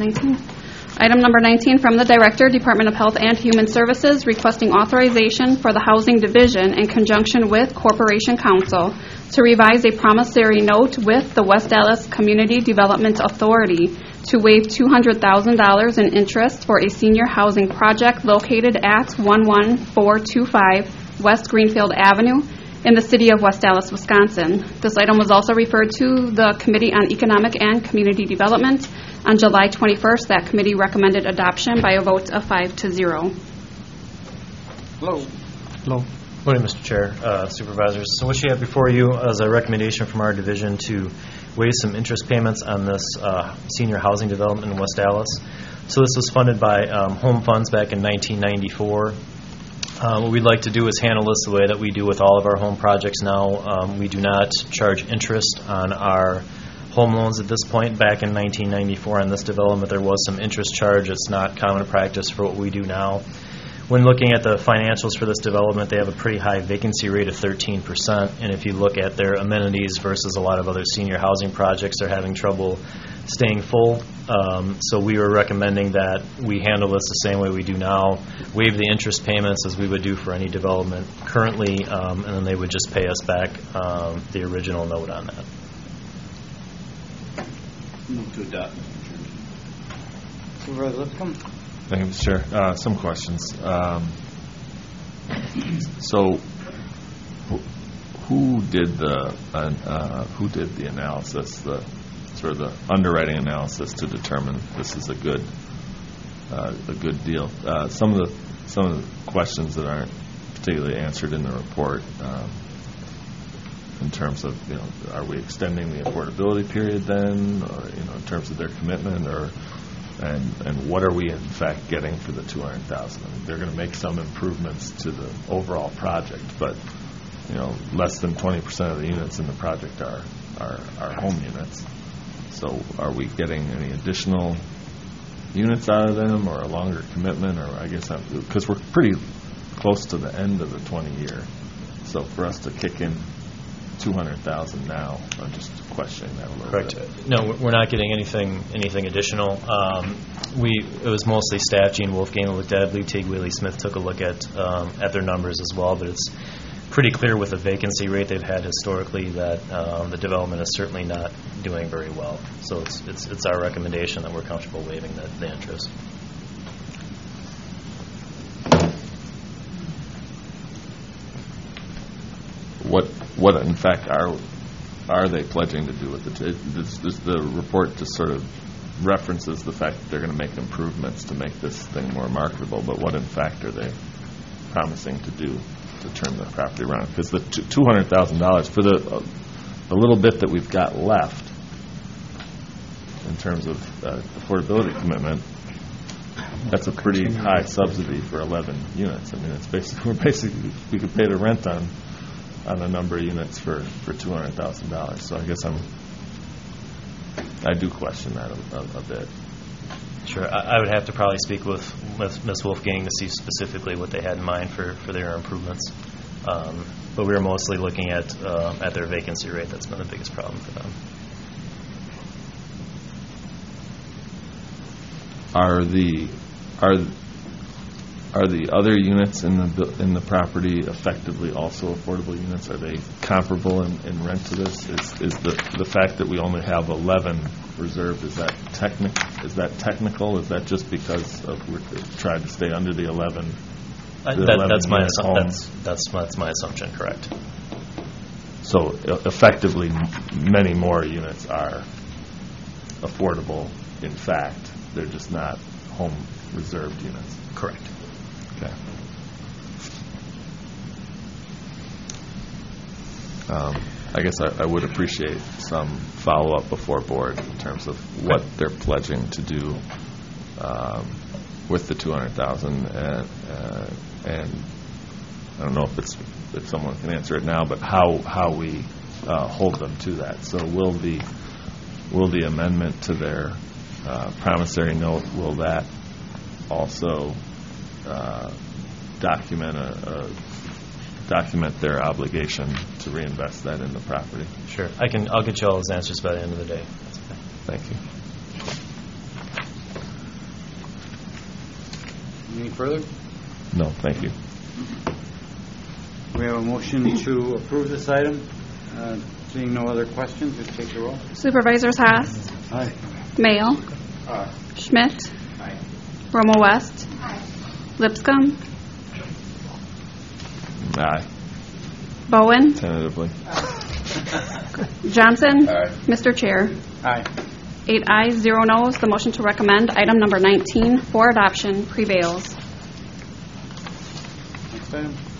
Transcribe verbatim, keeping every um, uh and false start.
nineteen. Item number nineteen from the Director, Department of Health and Human Services, requesting authorization for the Housing Division in conjunction with Corporation Counsel to revise a promissory note with the West Dallas Community Development Authority to waive two hundred thousand dollars in interest for a senior housing project located at one one four two five West Greenfield Avenue in the city of West Dallas, Wisconsin. This item was also referred to the Committee on Economic and Community Development on July twenty-first. That committee recommended adoption by a vote of five to zero. Hello. Hello. Morning, Mister Chair, uh, Supervisors. So what you have before you is a recommendation from our division to waive some interest payments on this uh, senior housing development in West Dallas. So this was funded by um, Home Funds back in nineteen ninety-four. Uh, what we'd like to do is handle this the way that we do with all of our home projects now. Um, we do not charge interest on our home loans at this point. Back in nineteen ninety-four on this development, there was some interest charge. It's not common practice for what we do now. When looking at the financials for this development, they have a pretty high vacancy rate of thirteen percent. And if you look at their amenities versus a lot of other senior housing projects, they're having trouble staying full. Um, so we were recommending that we handle this the same way we do now, waive the interest payments as we would do for any development currently, um, and then they would just pay us back um, the original note on that. Move to adopt. Supervisor Lipscomb. Thank you, Mister Chair. Uh, some questions. Um, so, who, who did the uh, uh, who did the analysis, the sort of the underwriting analysis to determine this is a good uh, a good deal? Uh, some of the some of the questions that aren't particularly answered in the report, um, in terms of, you know, are we extending the affordability period then, or, you know, in terms of their commitment, or and and what are we in fact getting for the two hundred thousand? I mean, they're going to make some improvements to the overall project, but, you know, less than twenty percent of the units in the project are are, are home units. So are we getting any additional units out of them, or a longer commitment, or I guess because we're pretty close to the end of the twenty year, so for us to kick in two hundred thousand now, I'm just questioning that a little Correct. bit. No, we're not getting anything anything additional. Um, we it was mostly staff. Gene Wolfgang looked at it. Lee Teague, Whaley Smith took a look at um, at their numbers as well, but it's pretty clear with the vacancy rate they've had historically that um, the development is certainly not doing very well. So it's it's it's our recommendation that we're comfortable waiving the, the interest. What what in fact are are they pledging to do with it? It this, this, the report just sort of references the fact that they're going to make improvements to make this thing more marketable, but what in fact are they promising to do to turn the property around? Because the two hundred thousand dollars for the uh, the little bit that we've got left in terms of uh, affordability commitment, that's a pretty high subsidy for eleven units. I mean, it's basically we're basically we could pay the rent on on a number of units for for two hundred thousand dollars. So I guess I'm I do question that a, a, a bit. Sure, I, I would have to probably speak with with Miz Wolfgang to see specifically what they had in mind for, for their improvements. Um, but we were mostly looking at uh, at their vacancy rate. That's been the biggest problem for them. Are the are are the other units in the in the property effectively also affordable units? Are they comparable in, in rent to this? Is is the the fact that we only have eleven reserved, is that technic is that technical? Is that just because of we're trying to stay under the eleven? I, the that, eleven that's my unit assu- home? that's that's that's my assumption. Correct. So uh, effectively, m- many more units are affordable. In fact, they're just not home reserved units. Correct. Okay. Um, I guess I, I would appreciate some follow-up before board in terms of what they're pledging to do um, with the two hundred thousand, and uh, and I don't know if it's if someone can answer it now, but how how we uh, hold them to that. So will the will the amendment to their uh, promissory note, will that also uh, document a, a document their obligation to reinvest that in the property? Sure. I can. I'll get you all those answers by the end of the day. That's okay. Thank you. Any further? No, thank you. We have a motion to approve this item. Uh, Seeing no other questions, we take the roll. Supervisors Haas, Aye. Mayo, Aye. Schmidt, Aye. Romo West, Lipscomb, Aye, Bowen, tentatively. Johnson. Aye. Mister Chair. Aye. Eight ayes, zero noes. The motion to recommend item number nineteen for adoption prevails. Next item.